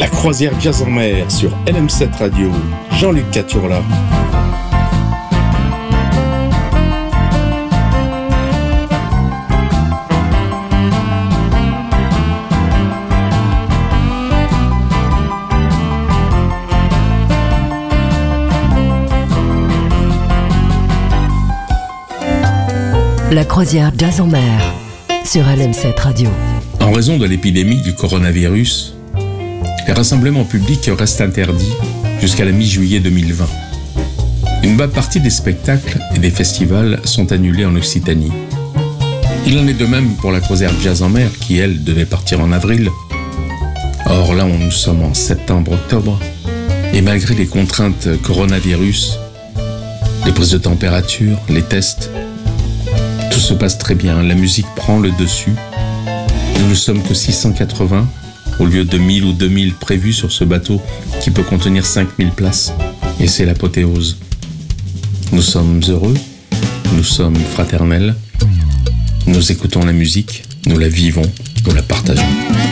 La croisière jazz en mer sur LM7 Radio. Jean-Luc Caturla. La croisière jazz en mer sur LM7 Radio. En raison de l'épidémie du coronavirus, les rassemblements publics restent interdits jusqu'à la mi-juillet 2020. Une bonne partie des spectacles et des festivals sont annulés en Occitanie. Il en est de même pour la croisière jazz en mer qui, elle, devait partir en avril. Or là, nous sommes en septembre-octobre et malgré les contraintes coronavirus, les prises de température, les tests, tout se passe très bien, la musique prend le dessus. Nous ne sommes que 680 au lieu de 1000 ou 2000 prévus sur ce bateau qui peut contenir 5000 places. Et c'est l'apothéose. Nous sommes heureux, nous sommes fraternels, nous écoutons la musique, nous la vivons, nous la partageons.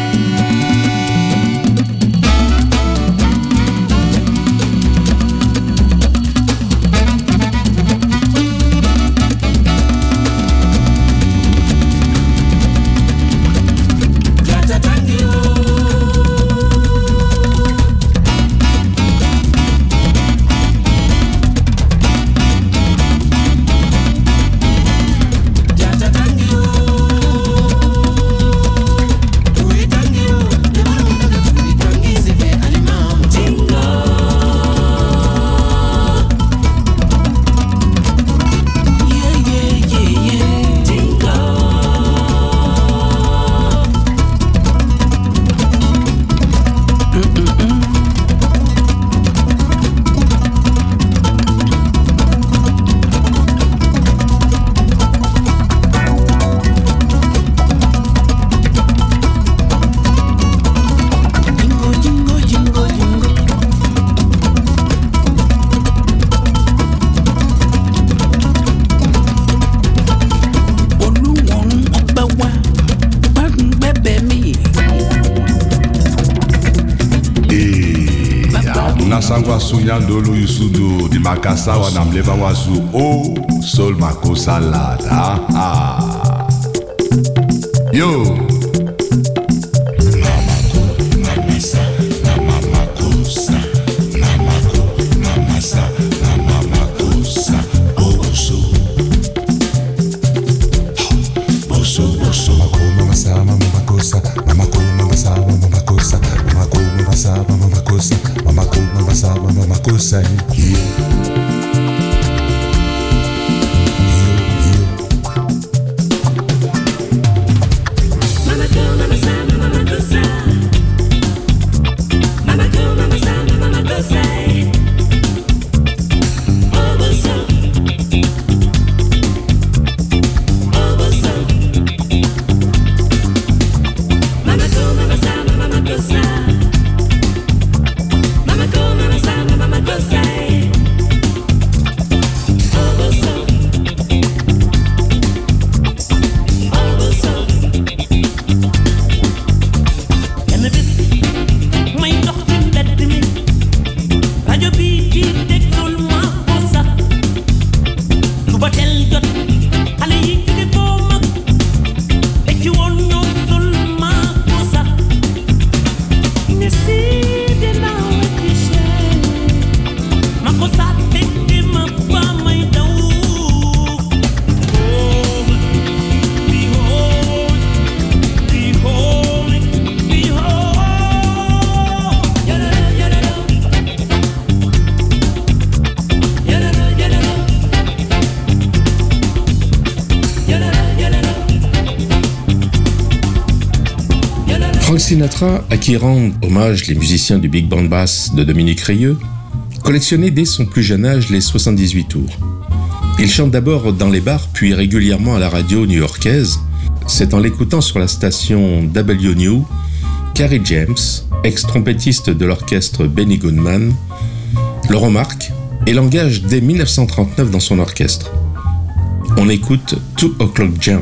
Sangwa sunya dolo yusudo di makasa wana mleva wasu o sol makosalada yo say Frank Sinatra, à qui rendent hommage les musiciens du Big Band Bass de Dominique Rieu, collectionnait dès son plus jeune âge les 78 tours. Il chante d'abord dans les bars, puis régulièrement à la radio new-yorkaise. C'est en l'écoutant sur la station W-New qu'Harry James, ex-trompettiste de l'orchestre Benny Goodman, le remarque et l'engage dès 1939 dans son orchestre. On écoute 2 O'Clock Jump.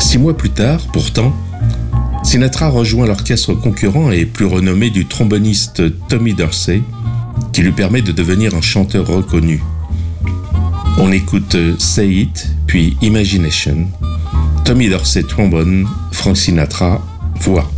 6 mois plus tard, pourtant, Sinatra rejoint l'orchestre concurrent et plus renommé du tromboniste Tommy Dorsey, qui lui permet de devenir un chanteur reconnu. On écoute Say It, puis Imagination. Tommy Dorsey trombone, Frank Sinatra voix.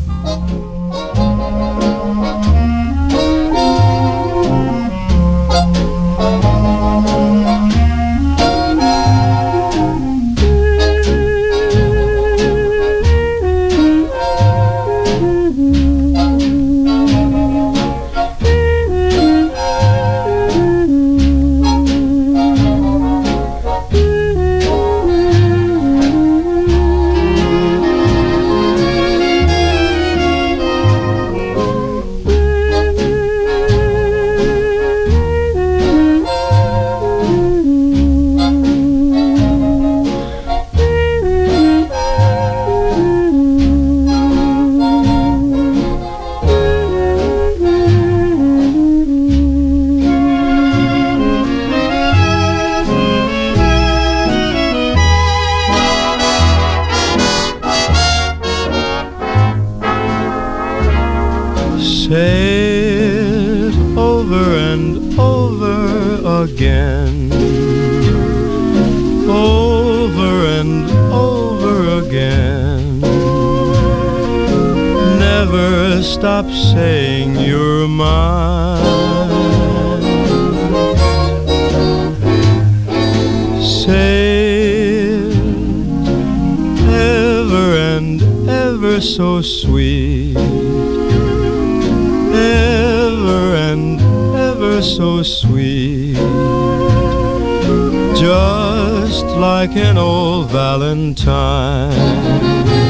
Stop saying you're mine. Say it ever and ever so sweet, ever and ever so sweet, just like an old Valentine.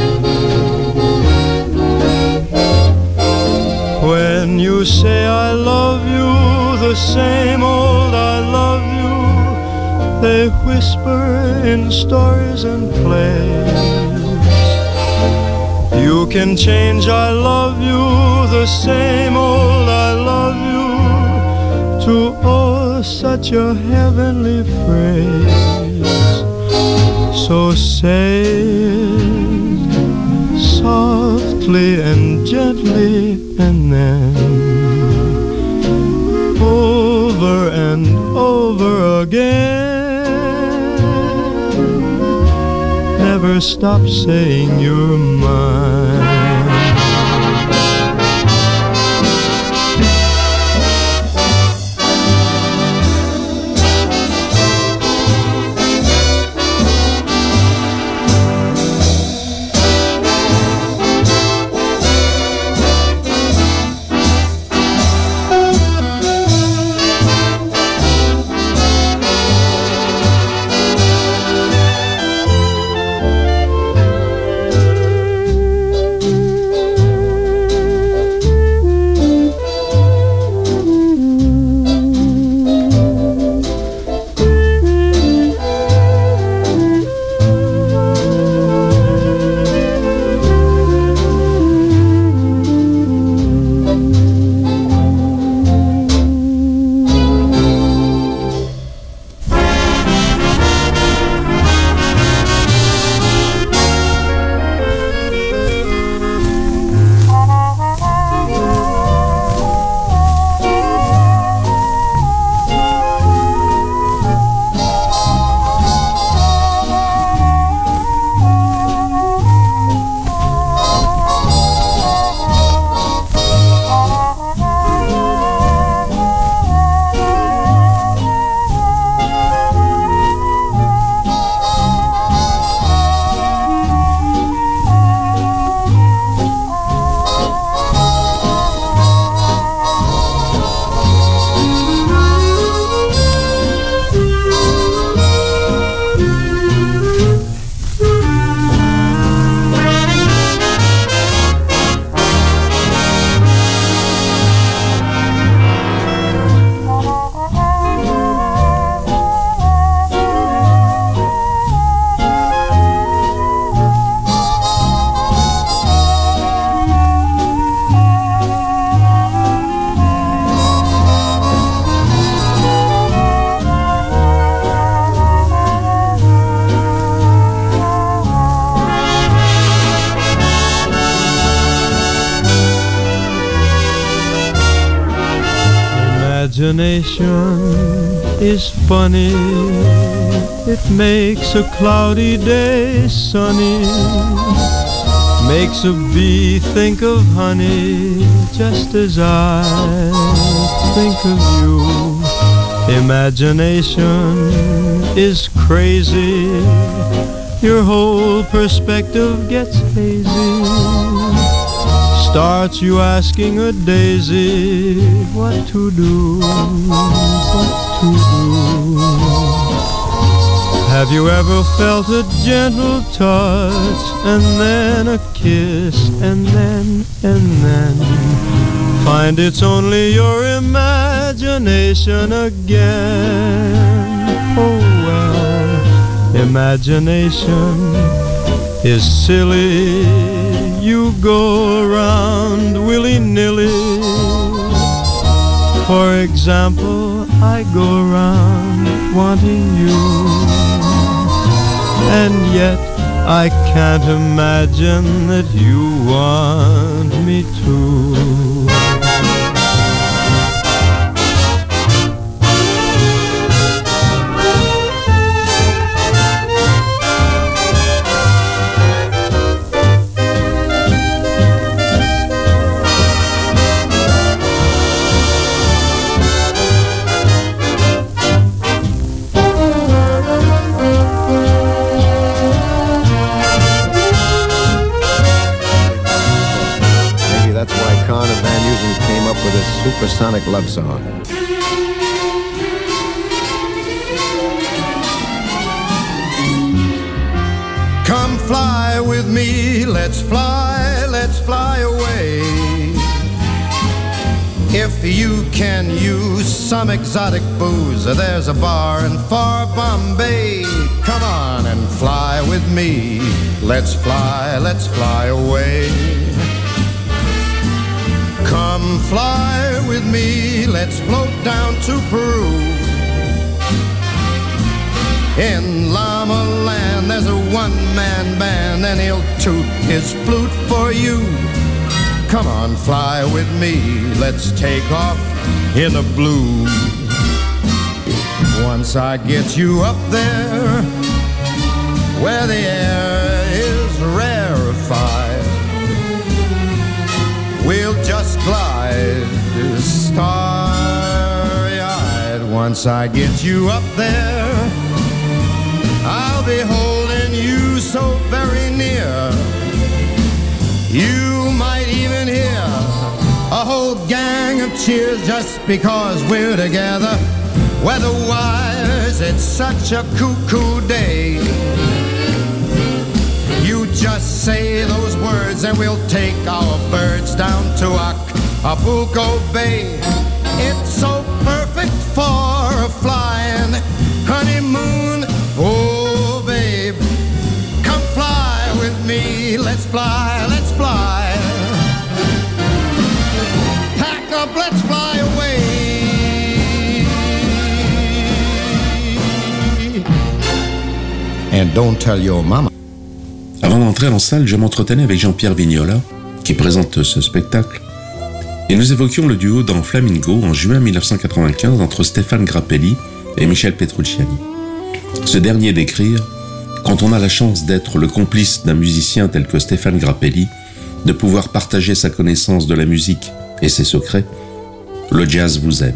When you say I love you, the same old I love you, they whisper in stories and plays. You can change I love you, the same old I love you, to oh such a heavenly phrase. So say it softly and gently, and then over and over again, never stop saying you're mine. Imagination is funny. It makes a cloudy day sunny. Makes a bee think of honey, just as I think of you. Imagination is crazy. Your whole perspective gets hazy. Starts you asking a daisy what to do, what to do. Have you ever felt a gentle touch, and then a kiss, and then find it's only your imagination again? Oh well, imagination is silly. You go around willy-nilly. For example, I go around wanting you, and yet I can't imagine that you want me to. With a supersonic love song. Come fly with me, let's fly away. If you can use some exotic booze, there's a bar in far Bombay. Come on and fly with me, let's fly away. Come fly with me, let's float down to Peru. In Llama Land there's a one-man band, and he'll toot his flute for you. Come on, fly with me, let's take off in the blue. Once I get you up there, where the air is rarefied, we'll just glide starry-eyed. Once I get you up there, I'll be holding you so very near. You might even hear a whole gang of cheers just because we're together. Weather-wise, it's such a cuckoo day. You just say those words and we'll take our birds down to Acapulco Bay. It's so perfect for a flying honeymoon. Oh, babe, come fly with me. Let's fly, let's fly. Pack up, let's fly away. And don't tell your mama. Avant d'entrer en salle, je m'entretenais avec Jean-Pierre Vignola, qui présente ce spectacle, et nous évoquions le duo dans Flamingo en juin 1995 entre Stéphane Grappelli et Michel Petrucciani. Ce dernier d'écrire « Quand on a la chance d'être le complice d'un musicien tel que Stéphane Grappelli, de pouvoir partager sa connaissance de la musique et ses secrets, le jazz vous aime. »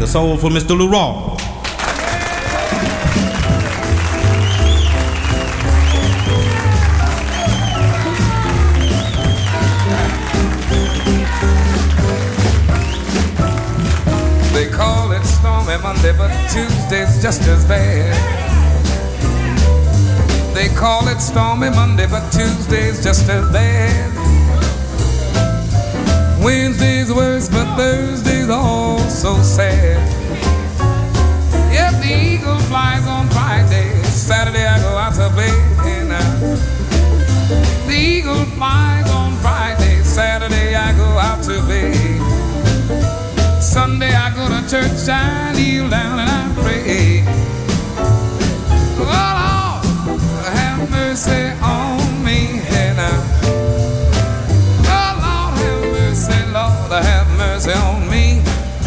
the soulful Mr. Lou Rawls. They call it stormy Monday, but Tuesday's just as bad. They call it stormy Monday, but Tuesday's just as bad. Wednesday's worse, but Thursday's all so sad. Yep, the eagle flies on Friday. Saturday I go out to play. The eagle flies on Friday. Saturday I go out to play. Sunday I go to church, I kneel down and I pray. Oh Lord, have mercy on me. Oh Lord, have mercy, Lord, have mercy on me.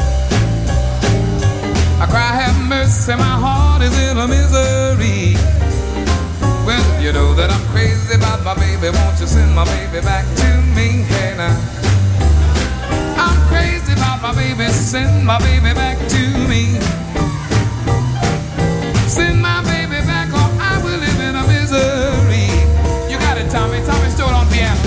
I cry, have mercy, my heart is in a misery. Well, you know that I'm crazy about my baby, won't you send my baby back to me? I'm crazy about my baby, send my baby back to me. Send my baby back or I will live in a misery. You got it, Tommy. Tommy Stewart on piano.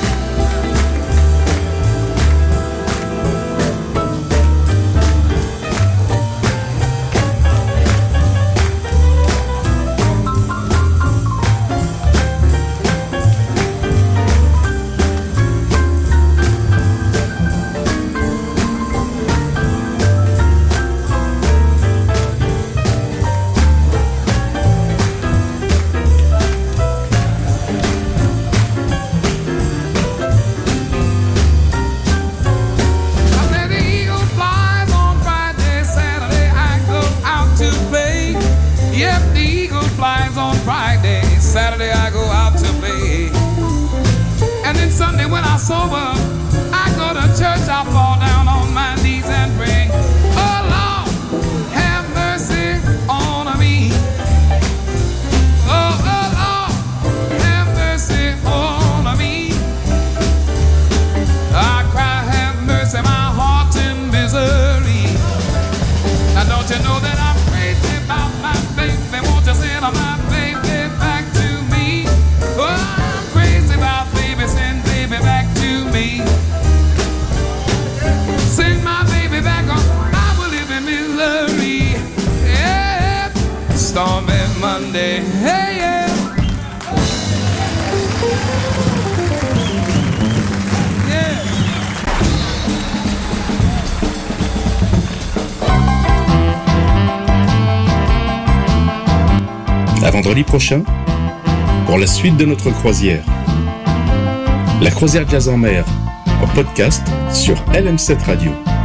Saturday I go out to play. And then Sunday when I sober, I go to church, I fall down on my knees and pray. Oh Lord, have mercy on me. Oh Lord, have mercy on me. I cry, have mercy, my heart's in misery. Now don't you know that I'm crazy about my baby? Won't you send my baby back to me? Oh, I'm crazy about baby, send baby back to me. Send my baby back or I will live in misery. Yeah, stormy Monday, hey yeah. À vendredi prochain pour la suite de notre croisière. La croisière jazz en mer en podcast sur LM7 Radio.